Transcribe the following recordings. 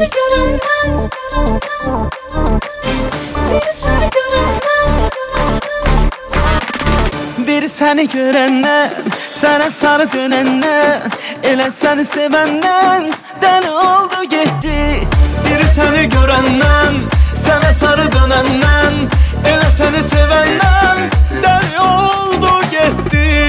seni görenden, bir seni görenden, bir seni görenden, sana sarı dönenden, elə seni sevenden, deli oldu gitti. Bir seni görenden, sana sarı dönenden, elə seni sevenden, deli oldu gitti.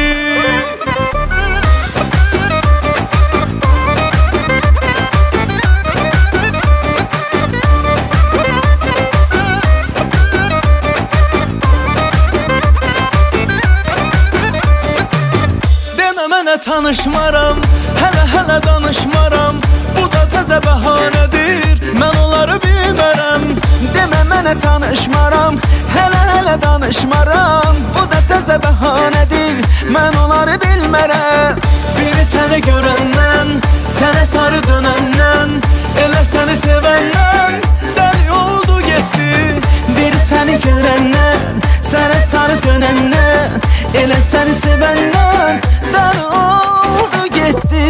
Mənə tanışmaram, hələ danışmaram. Bu da təzə bəhanədir, mən onları bilmərəm. Demə mənə tanışmaram, hələ danışmaram. Bu da təzə bəhanədir, mən onları bilmərəm. Biri səni görəndən, sənə sarı dönəndən, elə səni sevəndən, dəli oldu getdi. Biri səni görəndən, sənə sarı dönəndən, elə səni sevəndən, dəli oldu getdi.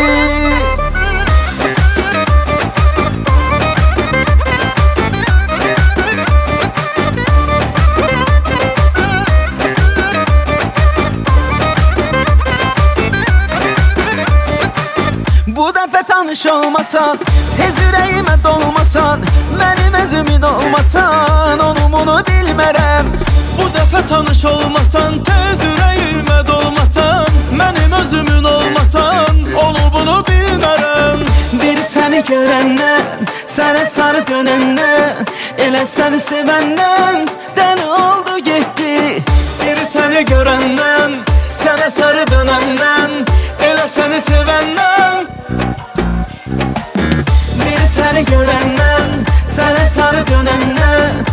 Bu dəfə tanış olmasan, tez ürəyimə dolmasan, mənim özümün olmasan, onu bunu bilmərəm. Bu dəfə tanış olmasan, tez ürəyimə dolmasan, mənim özümün olmasan, onu bunu bilmərəm. Bir səni görəndən, sənə sarı dönəndən, elə səni sevəndən, dəli oldu getdi. Bir səni görəndən, sənə sarı dönəndən, elə səni sevəndən. Bir səni görəndən, sənə sarı dönəndən,